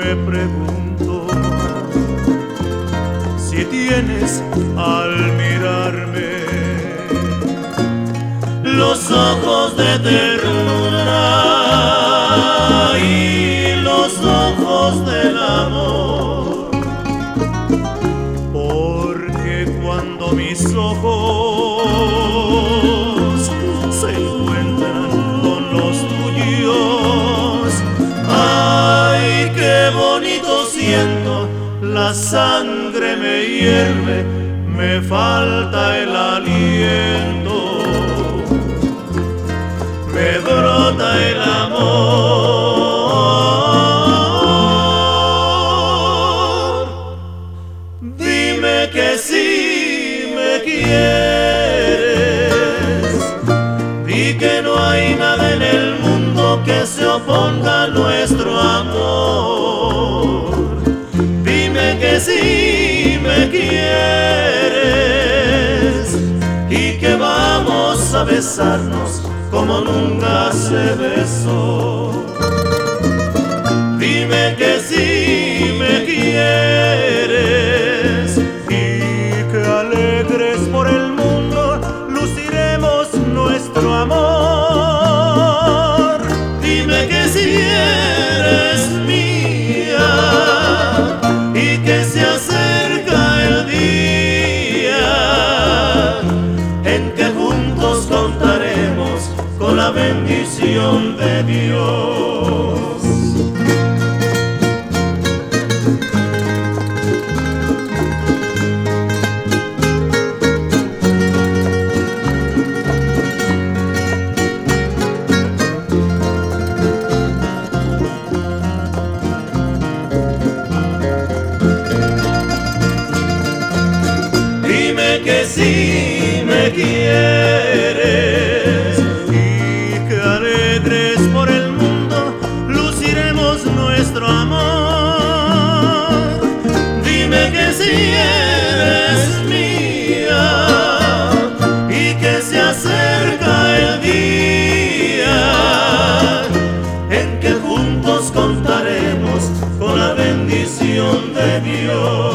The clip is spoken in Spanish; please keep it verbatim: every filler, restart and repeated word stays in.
me pregunto si tienes al mirarme los ojos de ternura y los ojos del amor, porque cuando mis ojos se encuentran con los tuyos, ay, qué bonito siento, la sangre me hierve, me falta el aliento, me brota el amor. Dime que sí me quieres, di que no hay nada en el mundo que se oponga a nuestro amor. Dime que sí me quieres y que vamos a besarnos como nunca se besó. Dime que sí me quieres y que alegres por el mundo luciremos nuestro amor. Dime que sí eres mía y que se acerca el día en que juntos contaremos con la bendición de Dios. Dime que sí me quieres y que alegres por el mundo luciremos nuestro amor. Dime que sí eres mía y que se acerca el día en que juntos contaremos con la bendición de Dios.